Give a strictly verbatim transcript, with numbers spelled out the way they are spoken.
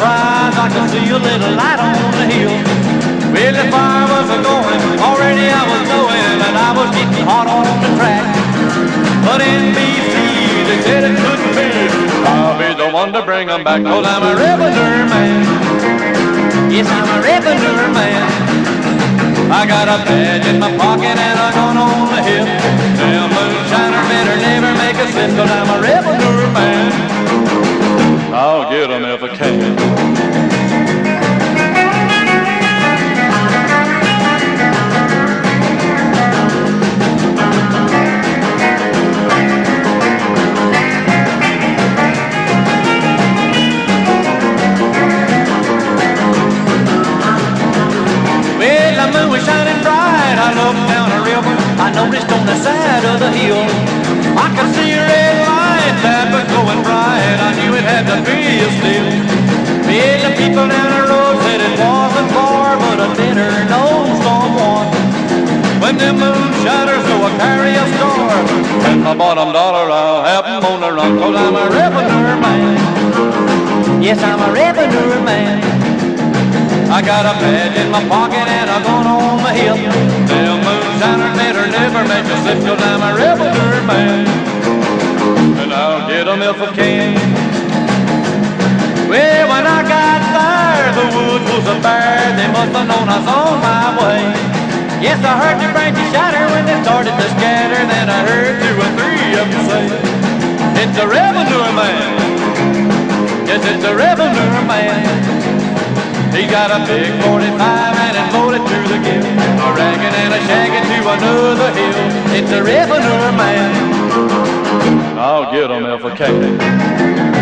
sunrise, I could see a little light on the hill. Well, the fire was a-going, already I was knowing that I was getting hot on the track. But N B C, they said it couldn't be. I'll be the one to bring them back, 'cause I'm a revenue man. Yes, I'm a revenue man. I got a badge in my pocket and a gun on the hip. Damn moonshiner better never make a slip, 'cause I'm a revenue man. I'll get 'em if I can. The moon was shining bright, I looked down the river, I noticed on the side of the hill, I could see a red light that was going bright, I knew it had to be a still. Well, the people down the road said it wasn't far, but a bitter snowstorm won. When the moonshiners go a carry a star, and my bottom dollar I'll have 'em on the run, 'cause I'm a revenue man. Yes, I'm a revenue man. I got a badge in my pocket and a gun on my hip. Them moonshiners better never make a slip, 'cause I'm a revenue man. And I'll get 'em if I can. Well, when I got there, the woods was a bare. They must have known I was on my way. Yes, I heard the branches shatter when they started to scatter. Then I heard two or three of them say, it's a revenue man. Yes, it's a revenue man. He got a big forty-five and it's loaded to the gill, a ragging and a shagging to another hill. It's a revenue man. I'll get 'em if I can.